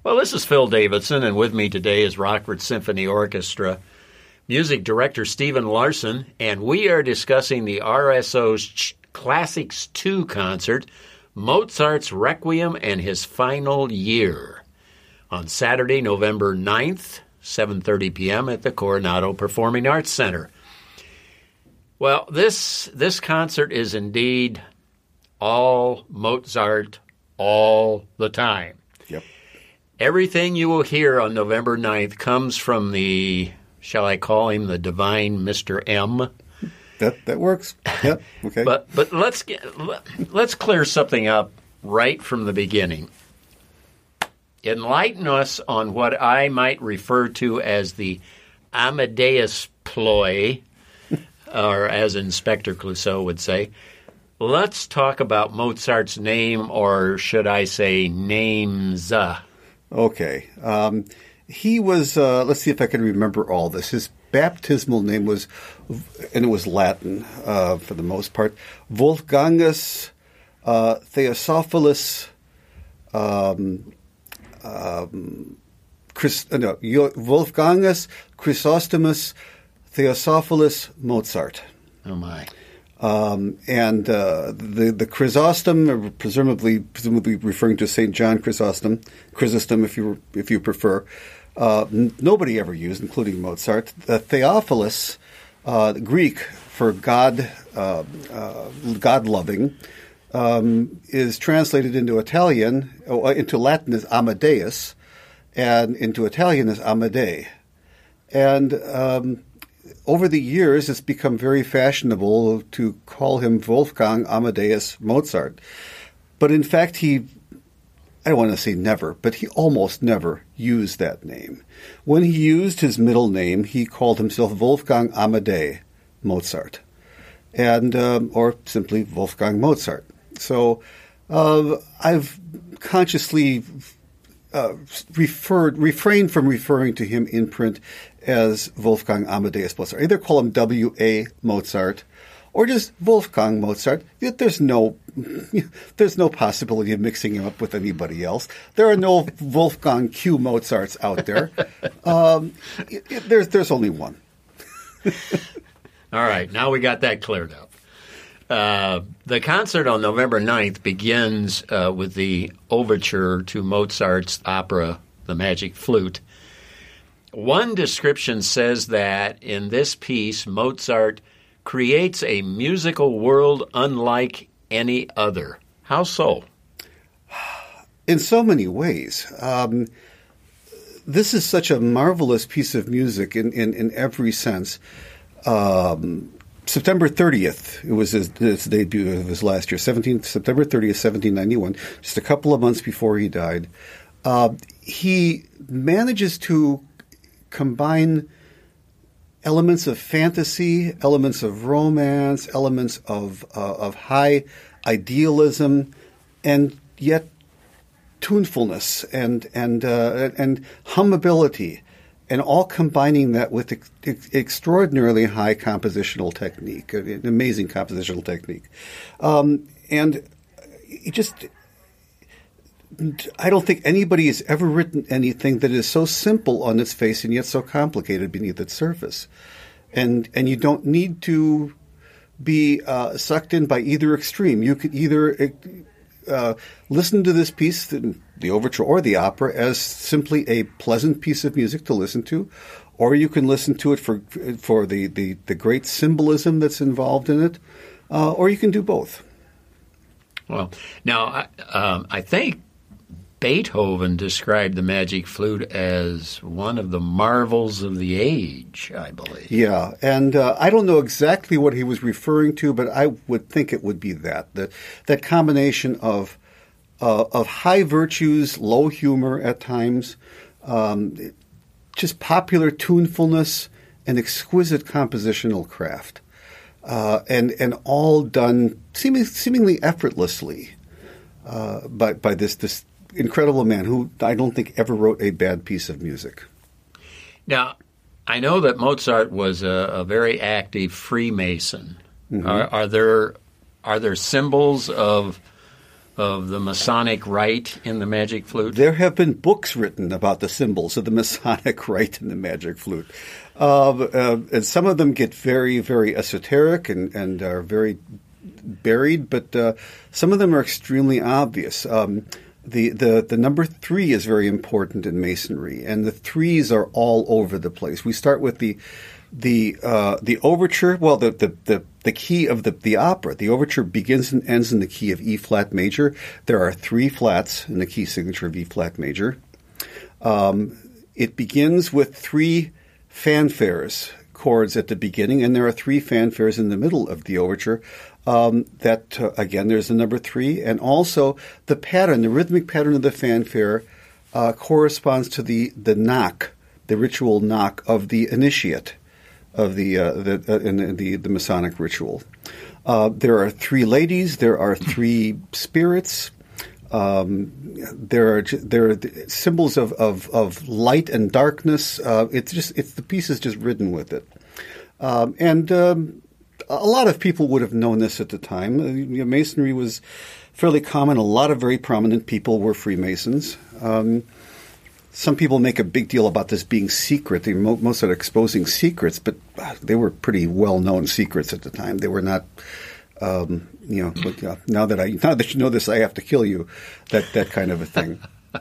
Well, this is Phil Davidson, and with me today is Rockford Symphony Orchestra music director Stephen Larson, and we are discussing the RSO's Classics 2 concert, Mozart's Requiem and His Final Year, on Saturday, November 9th, 7:30 p.m. at the Coronado Performing Arts Center. Well, this concert is indeed all Mozart all the time. Yep. Everything you will hear on November 9th comes from the, shall I call him the divine Mr. M? That works. Yep. Okay. But let's clear something up right from the beginning. Enlighten us on what I might refer to as the Amadeus ploy, or as Inspector Clouseau would say. Let's talk about Mozart's name, or should I say names. Okay. He was, let's see if I can remember all this. His baptismal name was, and it was Latin for the most part, Wolfgangus Theosophilus Wolfgangus Chrysostomus Theosophilus Mozart. Oh, my. And the Chrysostom, presumably referring to St. John Chrysostom, if you prefer, nobody ever used, including Mozart. The Theophilus, Greek for God, God-loving, is translated into Italian, into Latin as Amadeus, and into Italian as Amadei. And over the years, it's become very fashionable to call him Wolfgang Amadeus Mozart. But in fact, I don't want to say never, but he almost never used that name. When he used his middle name, he called himself Wolfgang Amadei Mozart, and or simply Wolfgang Mozart. So I've consciously refrained from referring to him in print as Wolfgang Amadeus Mozart. Either call him W.A. Mozart or just Wolfgang Mozart. There's no possibility of mixing him up with anybody else. There are no Wolfgang Q. Mozarts out there. There's only one. All right, now we got that cleared up. The concert on November 9th begins with the overture to Mozart's opera, The Magic Flute. One description says that in this piece, Mozart creates a musical world unlike any other. How so? In so many ways. This is such a marvelous piece of music in every sense. September 30th, it was his debut of his last year, September 30th, 1791, just a couple of months before he died. He manages to combine elements of fantasy, elements of romance, elements of high idealism, and yet tunefulness and hummability, and all combining that with extraordinarily high compositional technique, an amazing compositional technique. And it just, I don't think anybody has ever written anything that is so simple on its face and yet so complicated beneath its surface. And you don't need to be sucked in by either extreme. You could either listen to this piece, the overture or the opera, as simply a pleasant piece of music to listen to, or you can listen to it for the great symbolism that's involved in it, or you can do both. Well, now I think Beethoven described the Magic Flute as one of the marvels of the age, I believe. Yeah, and I don't know exactly what he was referring to, but I would think it would be that combination of high virtues, low humor at times, just popular tunefulness and exquisite compositional craft, and all done seemingly effortlessly by this incredible man who I don't think ever wrote a bad piece of music. Now, I know that Mozart was a very active Freemason. Mm-hmm. Are there symbols of of the Masonic Rite in the Magic Flute? There have been books written about the symbols of the Masonic Rite in the Magic Flute. And some of them get very, very esoteric and are very buried, but some of them are extremely obvious. The number 3 is very important in Masonry, and the 3s are all over the place. We start with the overture. Well, the key of the opera. The overture begins and ends in the key of E flat major. There are 3 flats in the key signature of E flat major. It begins with 3 fanfares, chords at the beginning, and there are 3 fanfares in the middle of the overture. Again, there's the number 3, and also the pattern, the rhythmic pattern of the fanfare corresponds to the knock, the ritual knock of the initiate of the Masonic ritual. There are 3 ladies. There are 3 spirits. There are symbols of light and darkness. The piece is just ridden with it, and a lot of people would have known this at the time. Masonry was fairly common. A lot of very prominent people were Freemasons. Some people make a big deal about this being secret. Most are exposing secrets, but they were pretty well-known secrets at the time. They were not, now that you know this, I have to kill you, that kind of a thing.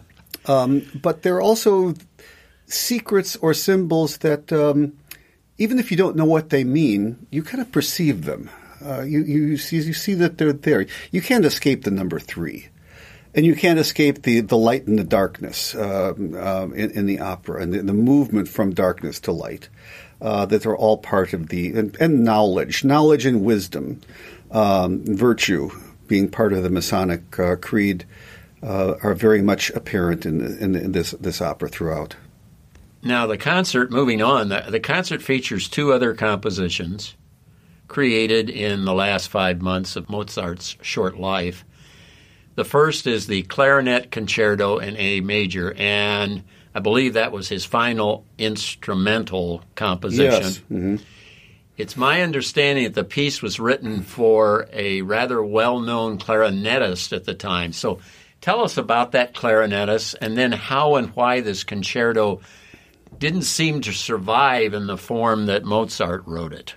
But there are also secrets or symbols that, even if you don't know what they mean, you kind of perceive them. You see that they're there. You can't escape the number 3. And you can't escape the light and the darkness in the opera and the movement from darkness to light. That are all part of and knowledge and wisdom, virtue being part of the Masonic creed are very much apparent in this opera throughout. Now the concert, moving on, the concert features 2 other compositions created in the last 5 months of Mozart's short life. The first is the Clarinet Concerto in A major, and I believe that was his final instrumental composition. Yes. Mm-hmm. It's my understanding that the piece was written for a rather well-known clarinetist at the time. So tell us about that clarinetist, and then how and why this concerto didn't seem to survive in the form that Mozart wrote it.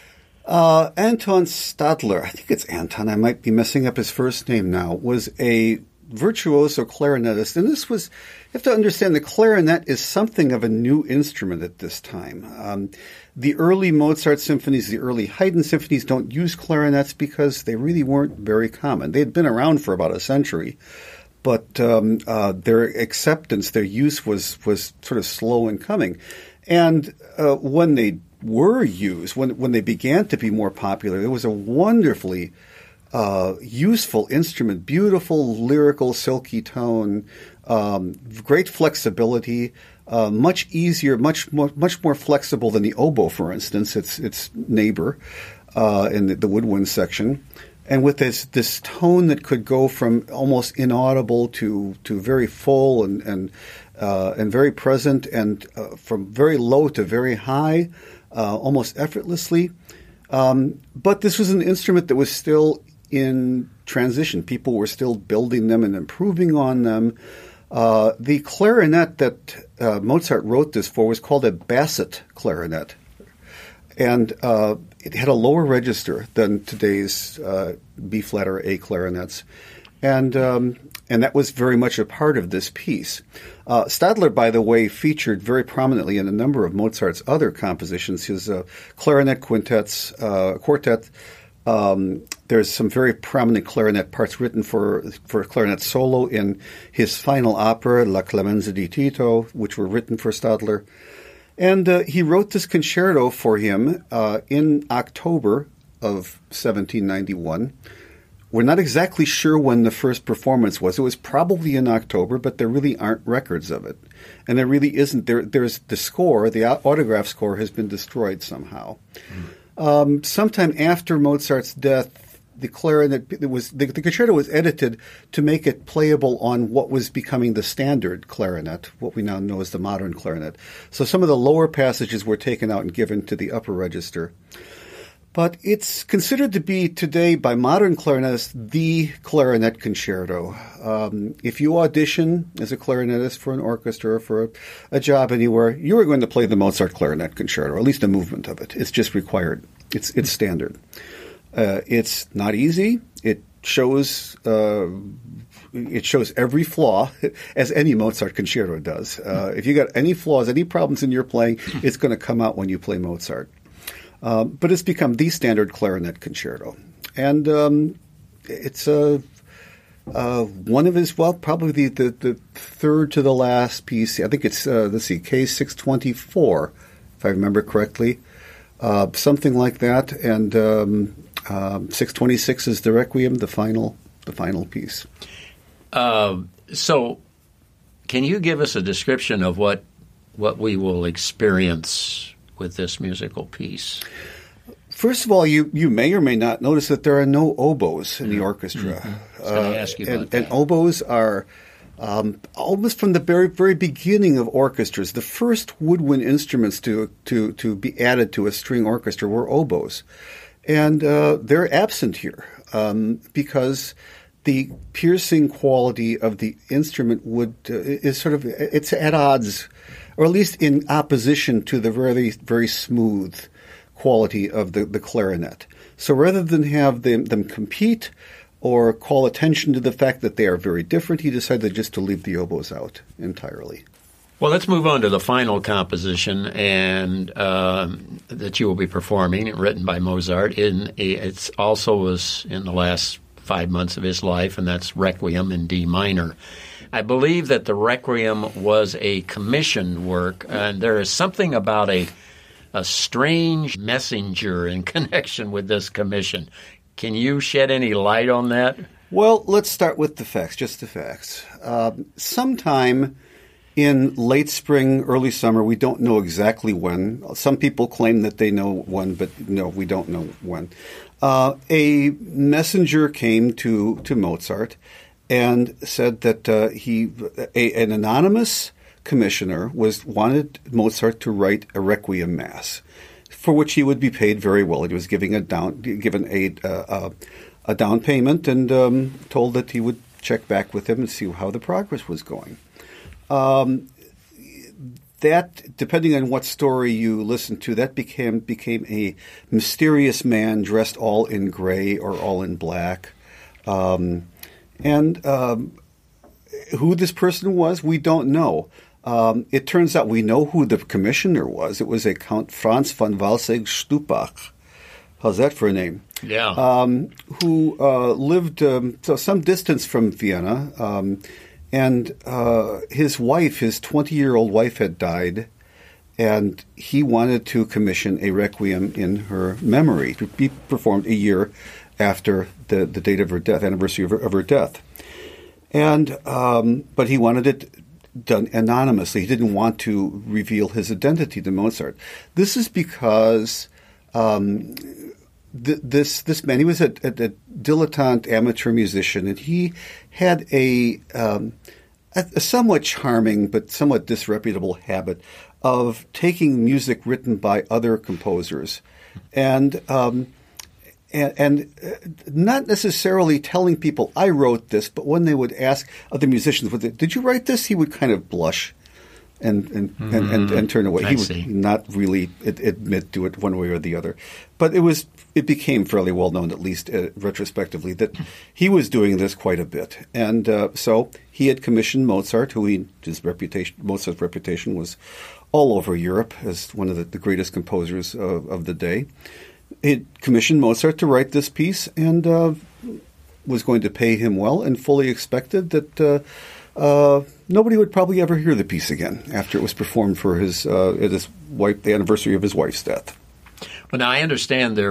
Anton Stadler, I think it's Anton, I might be messing up his first name now, was a virtuoso clarinetist. And you have to understand, the clarinet is something of a new instrument at this time. The early Mozart symphonies, the early Haydn symphonies don't use clarinets because they really weren't very common. They had been around for about a century, but their acceptance, their use was sort of slow in coming. And when they were used, when they began to be more popular, it was a wonderfully useful instrument, beautiful, lyrical, silky tone, great flexibility, much easier, much more flexible than the oboe, for instance, its neighbor in the woodwind section. And with this tone that could go from almost inaudible to very full and very present, and from very low to very high, almost effortlessly. But this was an instrument that was still in transition. People were still building them and improving on them. The clarinet that Mozart wrote this for was called a basset clarinet. And it had a lower register than today's B-flat or A clarinets. And that was very much a part of this piece. Stadler, by the way, featured very prominently in a number of Mozart's other compositions, his clarinet quartet. There's some very prominent clarinet parts written for clarinet solo in his final opera, La Clemenza di Tito, which were written for Stadler. And he wrote this concerto for him in October of 1791. We're not exactly sure when the first performance was. It was probably in October, but there really aren't records of it. And there really isn't. There's the score, the autograph score has been destroyed somehow. Sometime after Mozart's death, the concerto was edited to make it playable on what was becoming the standard clarinet, what we now know as the modern clarinet. So some of the lower passages were taken out and given to the upper register. But it's considered to be today by modern clarinetists the clarinet concerto. If you audition as a clarinetist for an orchestra or for a job anywhere, you are going to play the Mozart clarinet concerto, or at least a movement of it. It's just required. It's standard. It's not easy. It shows every flaw, as any Mozart concerto does. If you got any flaws, any problems in your playing, it's going to come out when you play Mozart. But it's become the standard clarinet concerto. And it's one of his, probably the third to the last piece. I think it's, K624, if I remember correctly. Something like that. And 626 is the Requiem, the final piece. So can you give us a description of what we will experience with this musical piece? First of all, you may or may not notice that there are no oboes in the orchestra. Mm-hmm. I was going to ask you about that. And oboes are almost from the very, very beginning of orchestras. The first woodwind instruments to be added to a string orchestra were oboes. And they're absent here because the piercing quality of the instrument is sort of, it's at odds, or at least in opposition to the very, very smooth quality of the clarinet. So rather than have them compete or call attention to the fact that they are very different, he decided just to leave the oboes out entirely. Well, let's move on to the final composition and that you will be performing, written by Mozart. It also was in the last 5 months of his life, and that's Requiem in D minor. I believe that the Requiem was a commissioned work, and there is something about a strange messenger in connection with this commission. Can you shed any light on that? Well, let's start with the facts, just the facts. Sometime in late spring, early summer, we don't know exactly when. Some people claim that they know when, but no, we don't know when. A messenger came to Mozart and said that an anonymous commissioner wanted Mozart to write a Requiem Mass, for which he would be paid very well. He was given a down payment and told that he would check back with him and see how the progress was going. That, depending on what story you listen to, that became a mysterious man dressed all in gray or all in black. And who this person was, we don't know. It turns out we know who the commissioner was. It was a Count Franz von Walsegg-Stupach. How's that for a name? Yeah. Who lived some distance from Vienna. And his wife, his 20-year-old wife, had died, and he wanted to commission a requiem in her memory to be performed a year after the date of her death, anniversary of her death. And but he wanted it done anonymously. He didn't want to reveal his identity to Mozart. This is because this man, he was a dilettante amateur musician, and he had a somewhat charming but somewhat disreputable habit of taking music written by other composers and not necessarily telling people, I wrote this, but when they would ask other musicians, did you write this? He would kind of blush and turn away. He would not really admit to it one way or the other. But it became fairly well known, at least retrospectively, that he was doing this quite a bit. And so he had commissioned Mozart, Mozart's reputation was all over Europe as one of the greatest composers of the day. He commissioned Mozart to write this piece and was going to pay him well, and fully expected that nobody would probably ever hear the piece again after it was performed for the anniversary of his wife's death. Well, now I understand there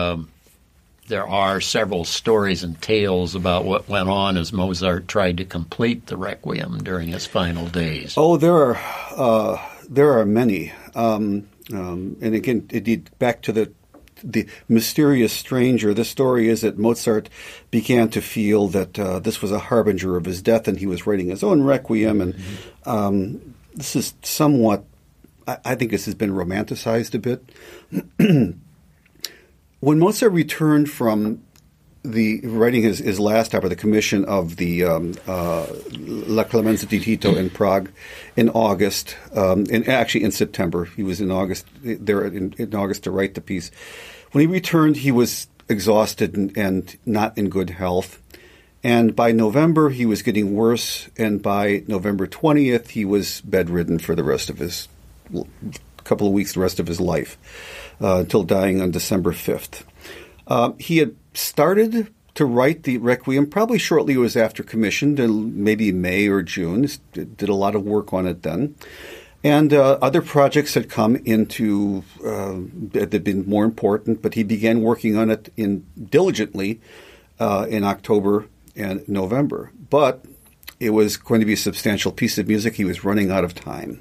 are several stories and tales about what went on as Mozart tried to complete the Requiem during his final days. Oh, there are many, and again, indeed, back to the mysterious stranger. The story is that Mozart began to feel that this was a harbinger of his death, and he was writing his own Requiem. And this is somewhat, I think this has been romanticized a bit. when Mozart returned from the writing his last opera, the commission of the La Clemenza di Tito in Prague in August, and actually in September. He was in August there in August to write the piece. When he returned, he was exhausted and not in good health. And by November, he was getting worse. And by November 20th, he was bedridden for the rest of his couple of weeks, the rest of his life, until dying on December 5th. He had started to write the Requiem probably shortly it was after commission, maybe May or June. Did a lot of work on it then. And other projects had come into that had been more important, but he began working on it diligently in October and November. But it was going to be a substantial piece of music. He was running out of time.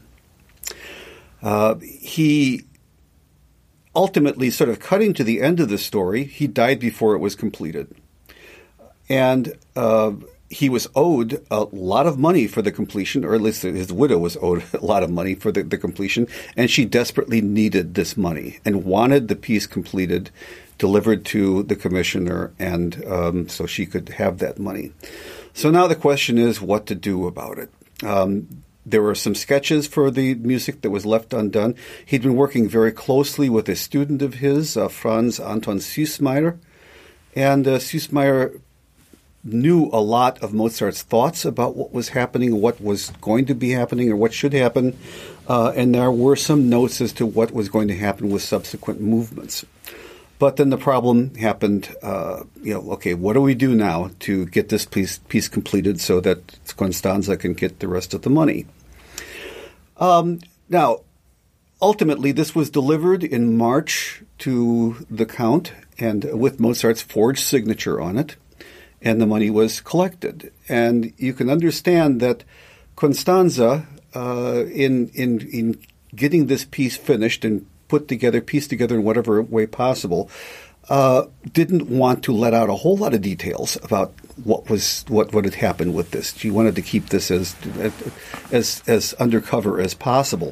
He ultimately, sort of cutting to the end of the story, he died before it was completed. And he was owed a lot of money for the completion, or at least his widow was owed a lot of money for the completion, and she desperately needed this money and wanted the piece completed, delivered to the commissioner, and so she could have that money. So now the question is what to do about it. There were some sketches for the music that was left undone. He'd been working very closely with a student of his, Franz Anton Süssmayr, and Süssmayr knew a lot of Mozart's thoughts about what was happening, what was going to be happening, or what should happen, and there were some notes as to what was going to happen with subsequent movements. But then the problem happened, okay, what do we do now to get this piece completed so that Constanza can get the rest of the money? Now, ultimately, this was delivered in March to the Count, and with Mozart's forged signature on it, and the money was collected. And you can understand that Constanza, in getting this piece finished and pieced together in whatever way possible, didn't want to let out a whole lot of details about what had happened with this. She wanted to keep this as undercover as possible.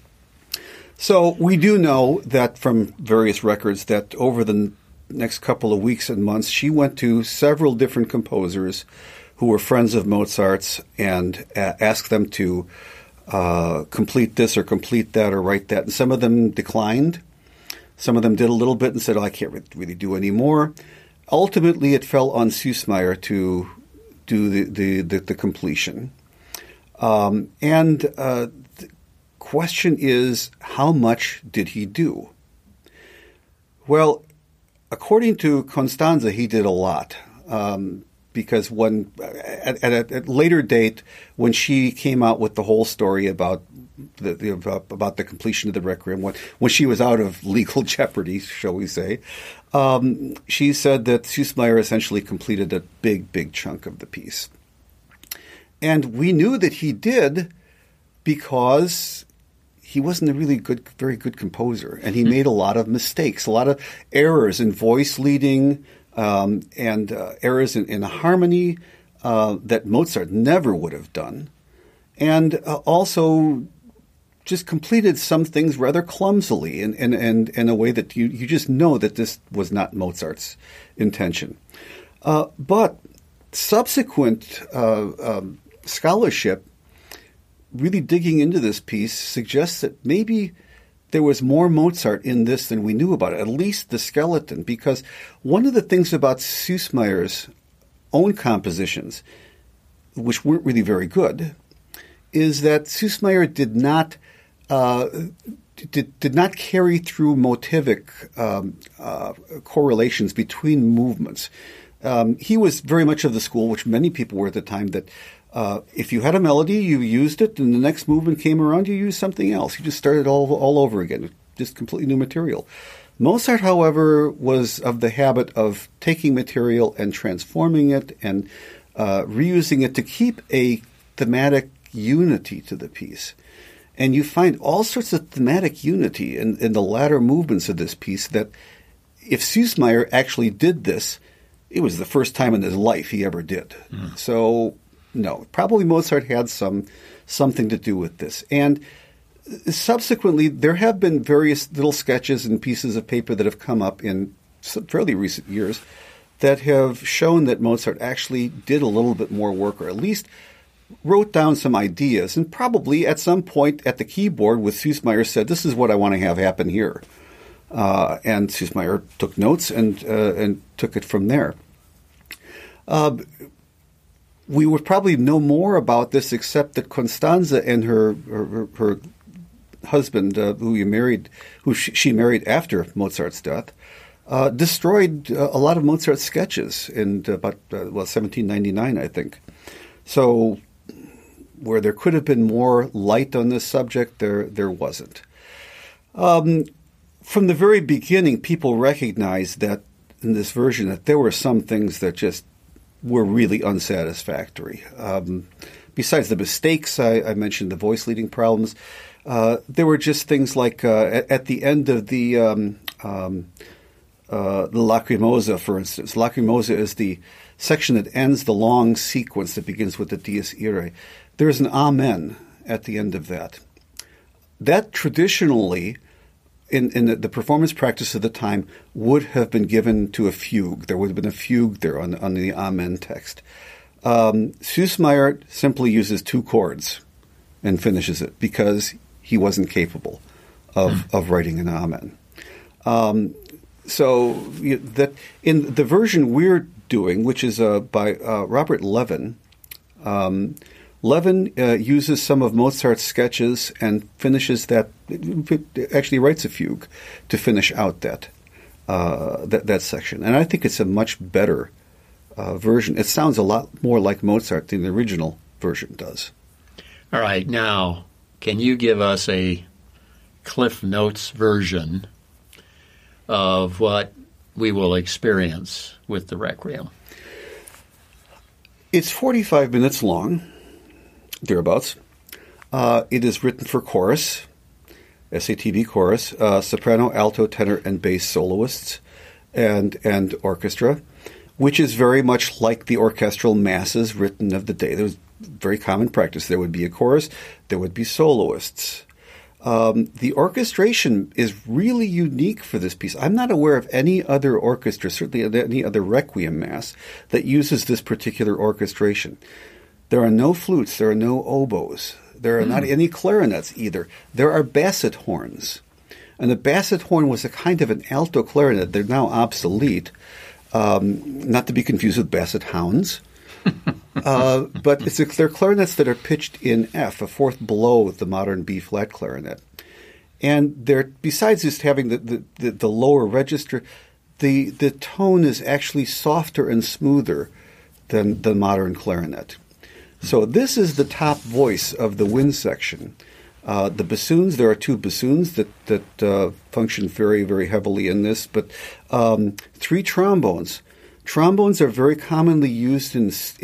So we do know that from various records that over the next couple of weeks and months, she went to several different composers who were friends of Mozart's and asked them to complete this or complete that or write that. And some of them declined. Some of them did a little bit and said, I can't really do any more. Ultimately, it fell on Süssmayr to do the completion. And the question is, how much did he do? Well, according to Constanza, he did a lot. Because at a later date, when she came out with the whole story about the completion of the Requiem, when she was out of legal jeopardy, shall we say, she said that Süssmayr essentially completed a big chunk of the piece. And we knew that he did because he wasn't a very good composer, and he made a lot of mistakes, a lot of errors in voice leading, and errors in harmony that Mozart never would have done, and also just completed some things rather clumsily in a way that you just know that this was not Mozart's intention. But subsequent scholarship, really digging into this piece, suggests that maybe there was more Mozart in this than we knew about it, at least the skeleton, because one of the things about Süssmayr's own compositions, which weren't really very good, is that Süssmayr did not carry through motivic correlations between movements. He was very much of the school, which many people were at the time, that if you had a melody, you used it, and the next movement came around, you used something else. You just started all over again, just completely new material. Mozart, however, was of the habit of taking material and transforming it and reusing it to keep a thematic unity to the piece. And you find all sorts of thematic unity in the latter movements of this piece that if Süssmayr actually did this, it was the first time in his life he ever did. So, no, probably Mozart had something to do with this. And subsequently, there have been various little sketches and pieces of paper that have come up in fairly recent years that have shown that Mozart actually did a little bit more work, or at least wrote down some ideas, and probably at some point at the keyboard with Süssmayr said, "This is what I want to have happen here." And Süssmayr took notes and took it from there. We would probably know more about this, except that Constanze and her husband, who she married after Mozart's death, destroyed a lot of Mozart's sketches in about 1799, I think. So, where there could have been more light on this subject, there wasn't. From the very beginning, people recognized that in this version that there were some things that just were really unsatisfactory. Besides the mistakes, I mentioned the voice leading problems. There were just things like at the end of the Lacrimosa, for instance. Lacrimosa is the section that ends the long sequence that begins with the Dies Irae. There's an Amen at the end of that. That traditionally, in the performance practice of the time, would have been given to a fugue. There would have been a fugue there on the Amen text. Süssmayr simply uses 2 chords and finishes it because he wasn't capable of writing an Amen. So that in the version we're doing, which is by Robert Levin, Levin uses some of Mozart's sketches and finishes that. Actually, writes a fugue to finish out that section, and I think it's a much better version. It sounds a lot more like Mozart than the original version does. All right, now can you give us a Cliff Notes version of what we will experience with the Requiem? It's 45 minutes long, thereabouts. It is written for chorus, SATB chorus, soprano, alto, tenor, and bass soloists, and orchestra, which is very much like the orchestral masses written of the day. There was very common practice. There would be a chorus, there would be soloists. The orchestration is really unique for this piece. I'm not aware of any other orchestra, certainly any other Requiem Mass, that uses this particular orchestration. There are no flutes, there are no oboes, there are not any clarinets either. There are basset horns. And the basset horn was a kind of an alto clarinet. They're now obsolete, not to be confused with basset hounds. But they're clarinets that are pitched in F, a fourth below the modern B-flat clarinet. And they're, besides just having the lower register, the tone is actually softer and smoother than the modern clarinet. So this is the top voice of the wind section. The bassoons, there are 2 bassoons that function very, very heavily in this, but 3 trombones. Trombones are very commonly used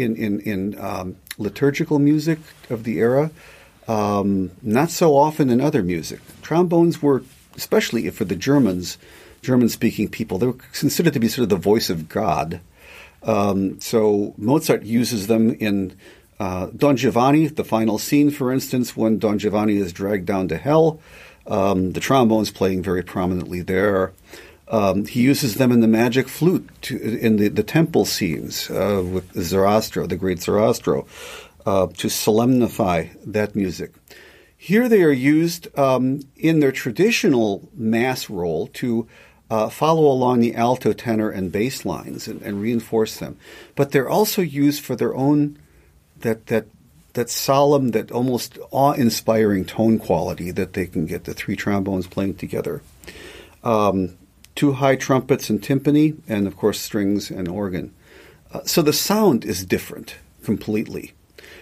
in liturgical music of the era, not so often in other music. Trombones were, especially for the German-speaking people, they were considered to be sort of the voice of God. So Mozart uses them in Don Giovanni, the final scene, for instance, when Don Giovanni is dragged down to hell. The trombone's playing very prominently there. He uses them in the magic flute in the temple scenes with Zarastro, the great Zarastro, to solemnify that music. Here they are used in their traditional mass role to follow along the alto, tenor, and bass lines and reinforce them. But they're also used for their own that solemn, that almost awe-inspiring tone quality that they can get, the 3 trombones playing together. 2 high trumpets and timpani, and of course strings and organ. So the sound is different completely.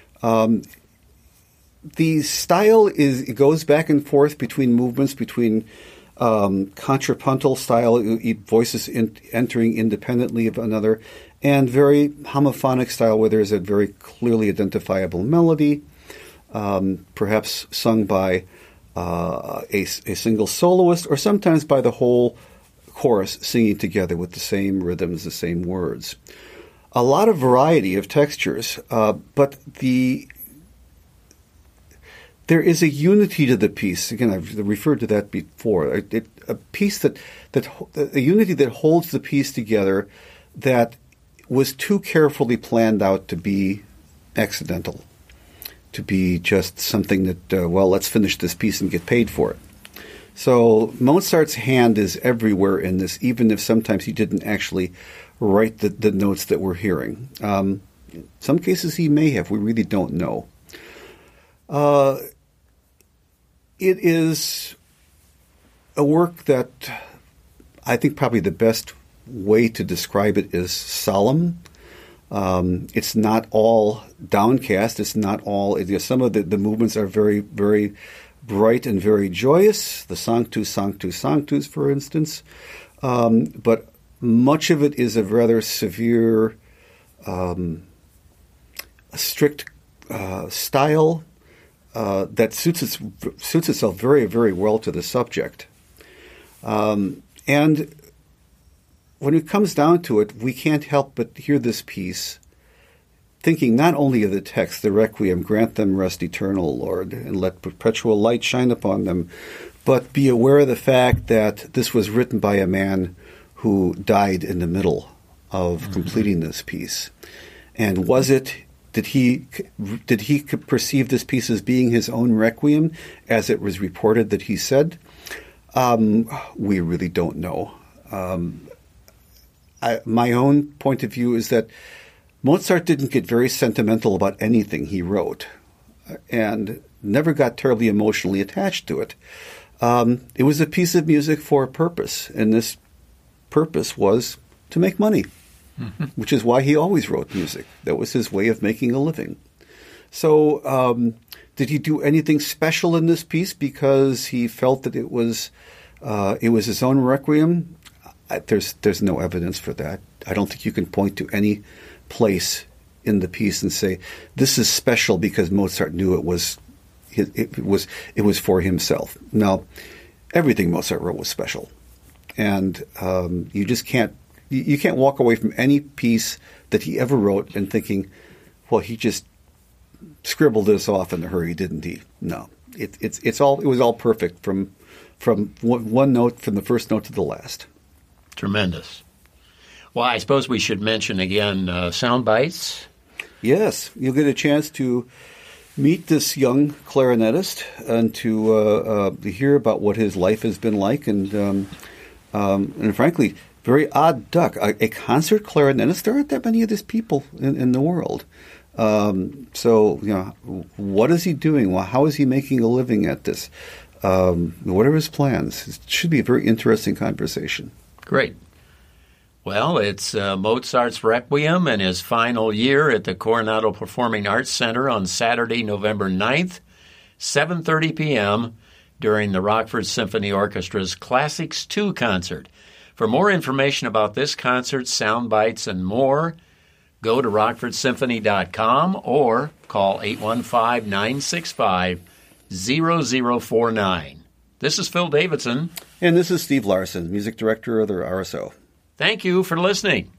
The style it goes back and forth between movements, between contrapuntal style, voices entering independently of another, and very homophonic style where there's a very clearly identifiable melody, perhaps sung by a single soloist, or sometimes by the whole chorus singing together with the same rhythms, the same words. A lot of variety of textures, but the there is a unity to the piece. Again, I've referred to that before. A piece a unity that holds the piece together that was too carefully planned out to be accidental, to be just something that, let's finish this piece and get paid for it. So Mozart's hand is everywhere in this, even if sometimes he didn't actually write the notes that we're hearing. In some cases he may have. We really don't know. It is a work that I think probably the best way to describe it is solemn. It's not all downcast. It's not all. Some of the movements are very, very bright and very joyous. The Sanctus, Sanctus, Sanctus, for instance. But much of it is a rather severe, strict style that suits itself very, very well to the subject. And when it comes down to it, we can't help but hear this piece thinking not only of the text, the Requiem, grant them rest eternal, Lord, and let perpetual light shine upon them, but be aware of the fact that this was written by a man who died in the middle of completing this piece. And did he perceive this piece as being his own Requiem, as it was reported that he said? We really don't know. My own point of view is that Mozart didn't get very sentimental about anything he wrote and never got terribly emotionally attached to it. It was a piece of music for a purpose, and this purpose was to make money, which is why he always wrote music. That was his way of making a living. So did he do anything special in this piece because he felt that it was his own Requiem? There's no evidence for that. I don't think you can point to any place in the piece and say this is special because Mozart knew it was for himself. No, everything Mozart wrote was special, and you just can't walk away from any piece that he ever wrote and thinking, well, he just scribbled this off in a hurry, didn't he? No, it was all perfect from one note, from the first note to the last. Tremendous. Well, I suppose we should mention again Sound Bites. Yes, you'll get a chance to meet this young clarinetist and to hear about what his life has been like, and frankly, very odd duck. A concert clarinetist. There aren't that many of these people in the world. So, what is he doing? Well, how is he making a living at this? What are his plans? It should be a very interesting conversation. Great. Well, it's Mozart's Requiem and his final year at the Coronado Performing Arts Center on Saturday, November 9th, 7:30 p.m. during the Rockford Symphony Orchestra's Classics 2 concert. For more information about this concert, sound bites, and more, go to rockfordsymphony.com or call 815-965-0049. This is Phil Davidson. And this is Steve Larson, music director of the RSO. Thank you for listening.